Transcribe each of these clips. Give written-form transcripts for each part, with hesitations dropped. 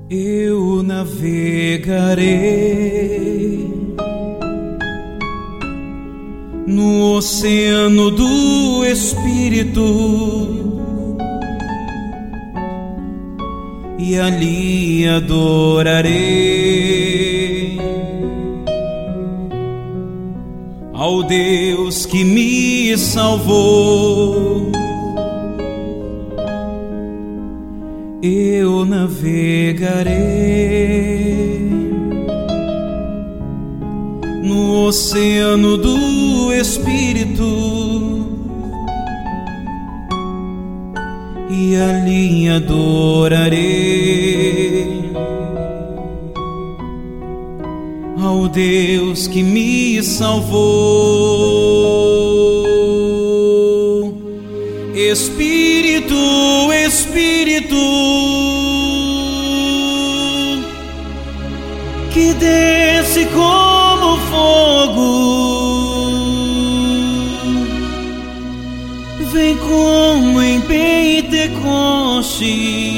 Eu navegarei no oceano do Espírito e ali adorarei ao Deus que me salvou. Eu navegarei no oceano do Espírito e ali adorarei ao Deus que me salvou. Espírito, Espírito, que desce como fogo, vem como em Pentecostes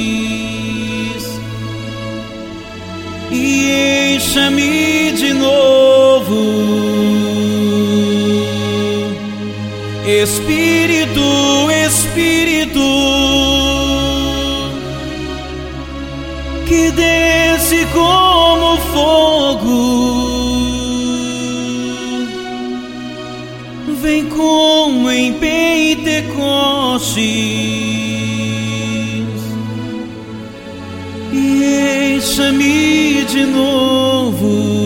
e encha-me de novo. Espírito, Espírito, que desce como fogo, vem como em Pentecostes e encha-me de novo.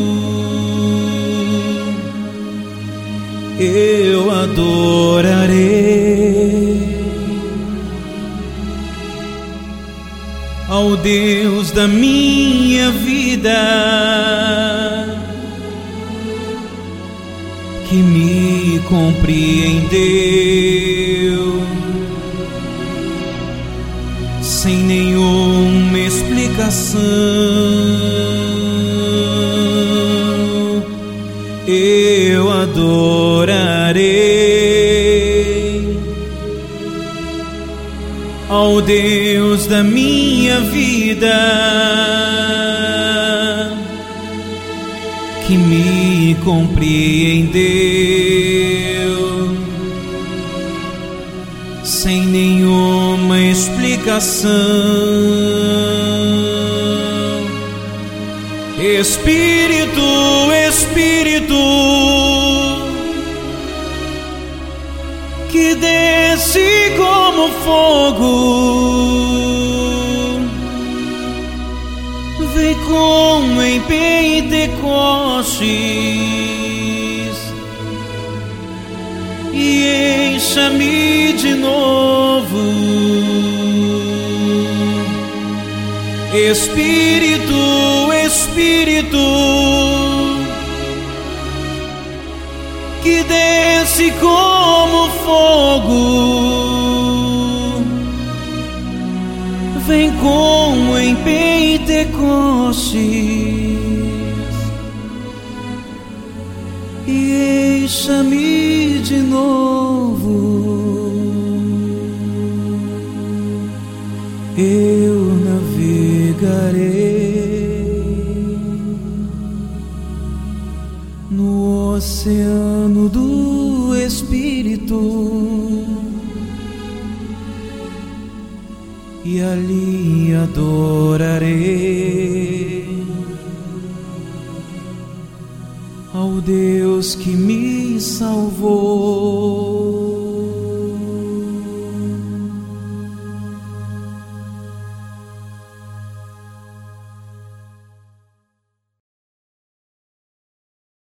Eu adorarei ao Deus da minha vida, que me compreendeu sem nenhuma explicação. Eu adorarei ao Deus da minha vida, que me compreendeu sem nenhuma explicação. Espírito, Espírito, que desce como fogo, vem como em Pentecostes e encha-me de novo. Espírito, Espírito, que desce como fogo, vem como em Pentecostes e encha-me de novo. Eu navegarei no oceano do Espírito e ali adorarei ao Deus que me salvou.